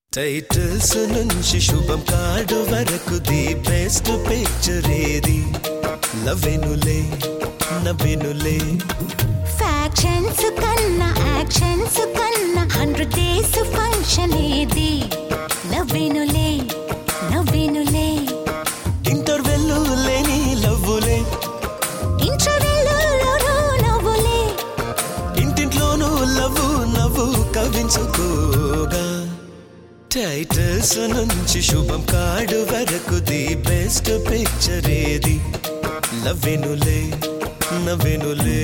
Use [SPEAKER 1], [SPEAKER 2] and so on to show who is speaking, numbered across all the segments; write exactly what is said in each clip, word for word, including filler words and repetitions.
[SPEAKER 1] titles నుంచి శుభం card వరకు ది బెస్ట్ పిక్చర్ ఏది లవ్వెనులే నవ్వెనులే
[SPEAKER 2] ఫ్యాక్షన్స్ కన్నా యాక్షన్స్ కన్నా హండ్రెడ్ డేస్ ఫంక్షన్ ఏది లవ్వెనులే నవ్వెనులే
[SPEAKER 1] ఇంటర్వెల్లు లేని లవ్వులే
[SPEAKER 2] ఇంటర్వెల్లులోనూ నవ్వులే
[SPEAKER 1] ఇంటింట్లోనూ లవ్వు నవ్వు కవించుకోగా టైటిల్స్ నుంచి శుభం కార్డు వరకు ది బెస్ట్ పిక్చర్ ఏది లవ్వెనులే నవ్వెనులే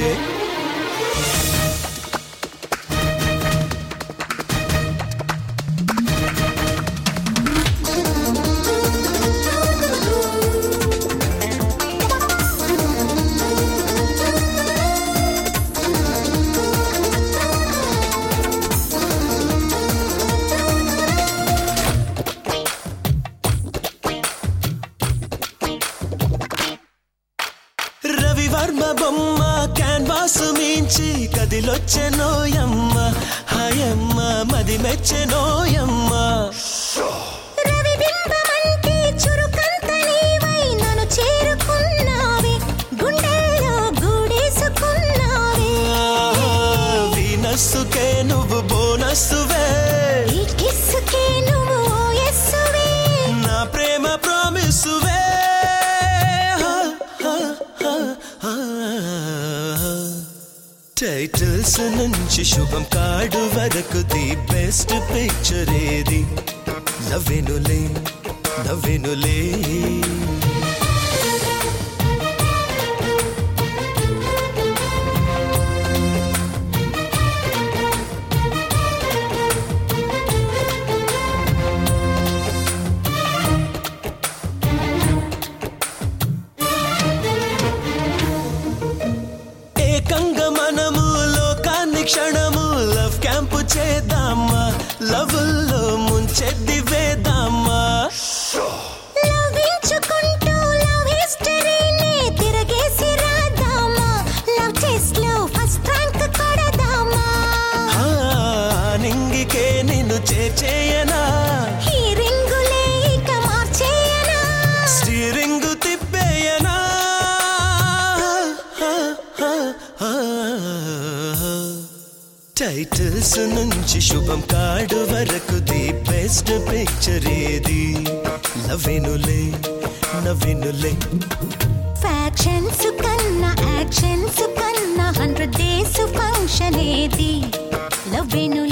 [SPEAKER 1] రవివర్మ బొమ్మ క్యాన్వాస్ మించి కదిలొచ్చెనోయమ్మ హాయమ్మ మది మెచ్చెనోయమ్మ
[SPEAKER 2] రవిబింబమంటే చురుకంత నీవై నన్ను చేరుకున్నావే గుండెల్లో గూడేసుకున్నావే
[SPEAKER 1] వీనస్సుకే నువ్వు బోనస్సువే
[SPEAKER 2] ఈ కిస్సుకే నువ్వు ఓయస్సువే
[SPEAKER 1] నా ప్రేమ ప్రామిస్సువే టైటిల్స్ నుంచి శుభం కార్డు వరకు ది బెస్ట్ పిక్చర్ ఏది లవ్వెనులే నవ్వెనులే ఏకంగా మనము లోకాన్ని క్షణము లవ్ క్యాంపు చేద్దామా లవ్లో ముంచెద్ది వేద్దామా
[SPEAKER 2] లవించుకుంటూ లవ్ హిస్టరీని తిరగేసి రాద్దామా లవ్ టెస్ట్ లో ఫస్ట్ ర్యాంక్ కొడదామా
[SPEAKER 1] నింగికే నిన్ను చేర్చేయనా
[SPEAKER 2] ఈ రింగులే ఇక మార్చేయనా
[SPEAKER 1] స్టీరింగు తిప్పేయనా టైటిల్స్ నుంచి శుభం కార్డు వరకు ది బెస్ట్ పిక్చర్ ఏది లవ్వెనులే నవ్వెనులే
[SPEAKER 2] ఫ్యాక్షన్స్ కన్నా యాక్షన్స్ కన్నా హండ్రెడ్ డేస్ ఫంక్షన్ ఏది లవ్వెను